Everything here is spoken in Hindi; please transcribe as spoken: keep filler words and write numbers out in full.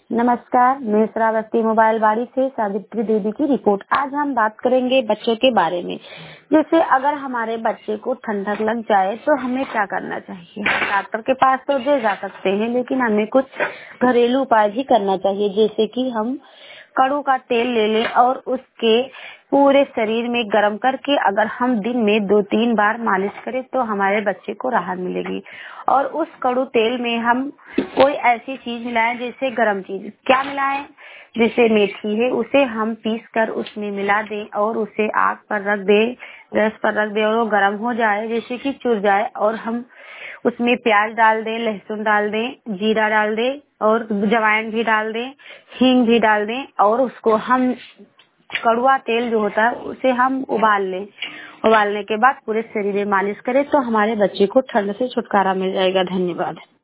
नमस्कार, मैं श्रावस्ती मोबाइल बाड़ी से सावित्री देवी की रिपोर्ट। आज हम बात करेंगे बच्चों के बारे में। जैसे अगर हमारे बच्चे को ठंडक लग जाए तो हमें क्या करना चाहिए। डॉक्टर के पास तो ले जा सकते हैं, लेकिन हमें कुछ घरेलू उपाय भी करना चाहिए। जैसे कि हम कड़ू का तेल ले लें और उसके पूरे शरीर में गर्म करके अगर हम दिन में दो तीन बार मालिश करें तो हमारे बच्चे को राहत मिलेगी। और उस कड़ू तेल में हम कोई ऐसी चीज मिलाएं, जैसे गर्म चीज क्या मिलाएं, जैसे मेथी है, उसे हम पीस कर उसमें मिला दें और उसे आग पर रख दें, गैस पर रख दें और वो गर्म हो जाए, जैसे कि चुर जाए, और हम उसमें प्याज डाल दें, लहसुन डाल दें, जीरा डाल दें और जवाइन भी डाल दें, हींग भी डाल दें और उसको हम कड़वा तेल जो होता है उसे हम उबाल लें। उबालने के बाद पूरे शरीर में मालिश करें तो हमारे बच्चे को ठंड से छुटकारा मिल जाएगा। धन्यवाद।